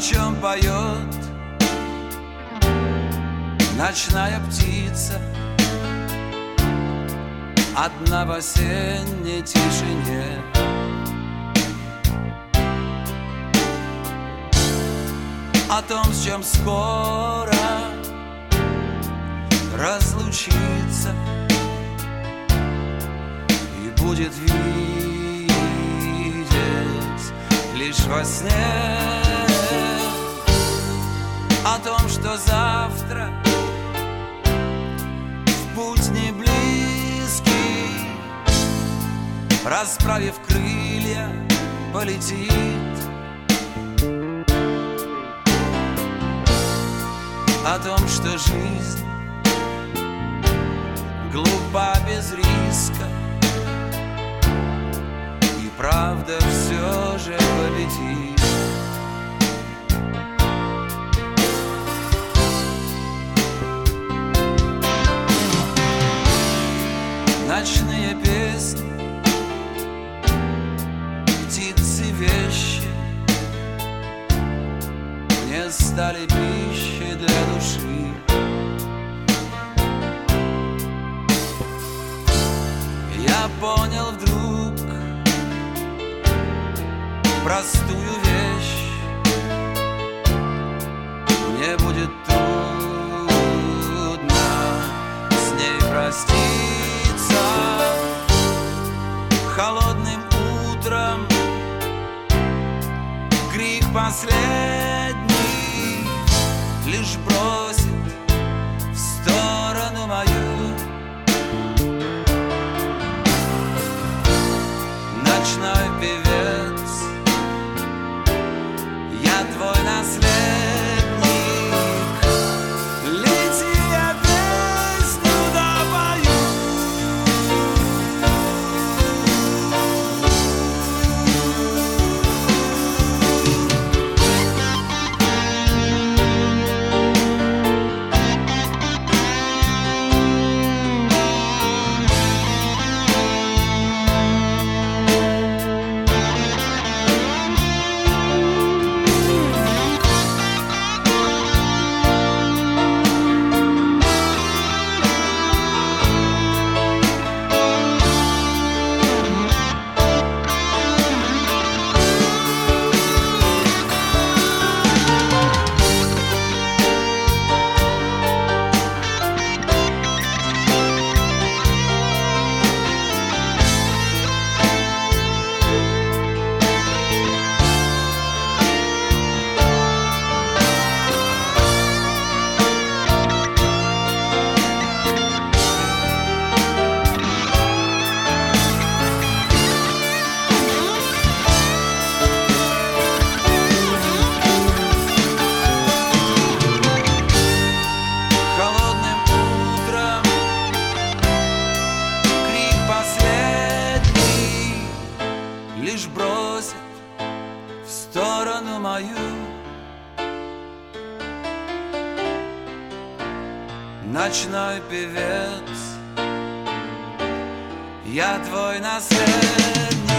чем поет ночная птица одна в осенней тишине. О том, с чем скоро разлучиться и будет видеть лишь во сне. О том, что завтра в путь не близкий, расправив крылья, полетит. О том, что жизнь глупа без риска, и правда все же победит. Ночные песни, птицы, вещи мне стали пищей для души. Я понял вдруг простую вещь: мне будет трудно с ней проститься. Холодным утром крик последний лишь бросит в сторону мою. Ночной певец, я твой наследник. Лети, я песню допою. Лишь бросит в сторону мою. Ночной певец, я твой наследник.